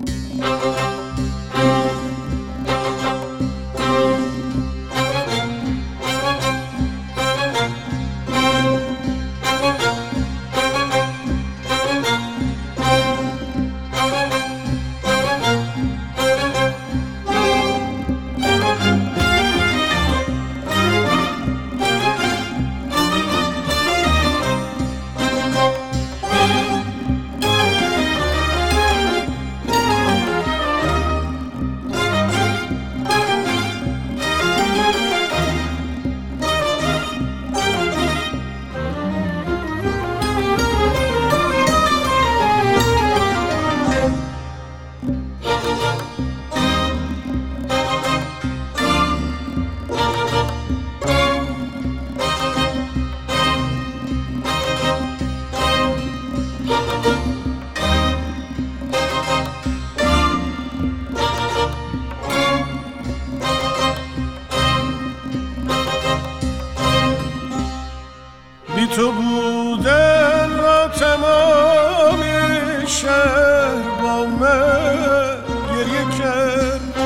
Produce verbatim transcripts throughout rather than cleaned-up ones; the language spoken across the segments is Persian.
تو بودن را تمام شهر با من گریه کرد،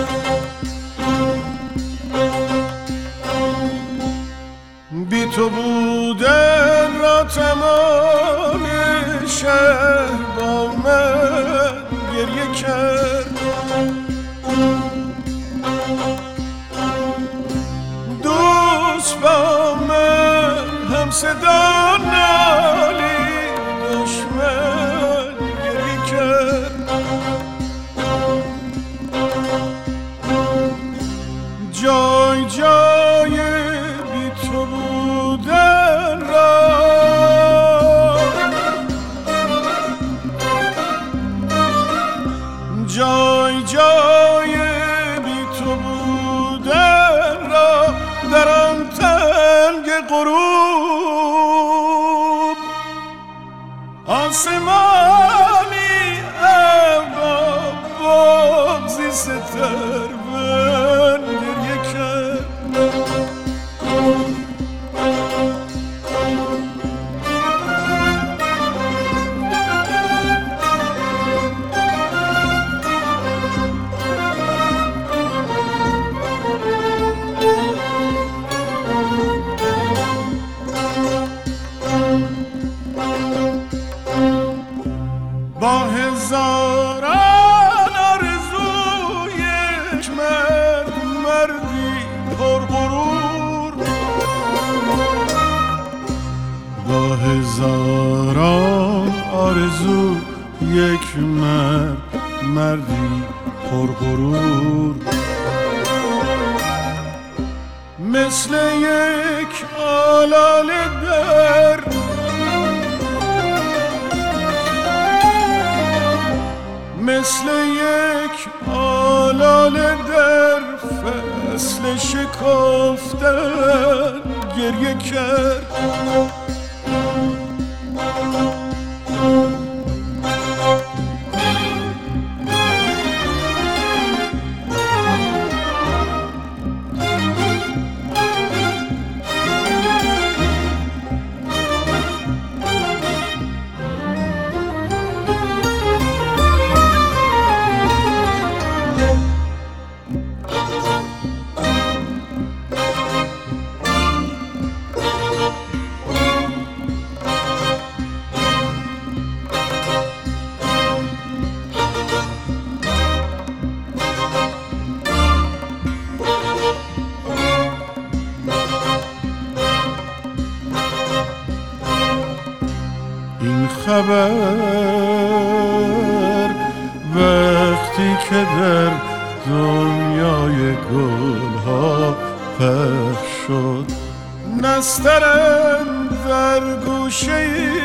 بی تو بودن را تمام شهر با من گریه کرد. دوست با من هم صدا نالی، دشمن گریه کرد. جای جای بی تو بودن را جای جای بی تو بودن را در آن تنگ غروب آسمانی ابا بغضی ستر من گریه کرد. با هزاران آرزو یک مرد مردی پرغرور، با هزاران آرزو یک مرد مردی پرغرور، مثل یک آلاله در مثل یک آلاله در فصل شکفتن گریه کرد. خبر وقتی که در دنیای گلها پخش شد، نسترن در گوشه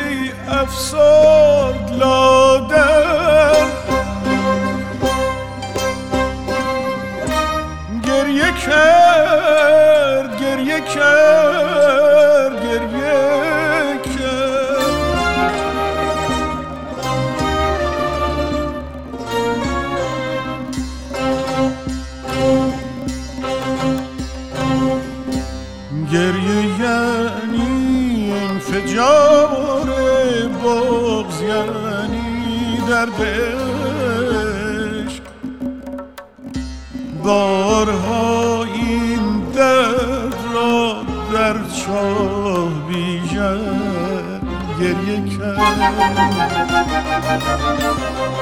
افسرد لادن گریه کرد گریه کرد گریه گریه یعنی انفجار بغض، یعنی درد عشق، بارها این درد را در چاه بیژن گریه کرد.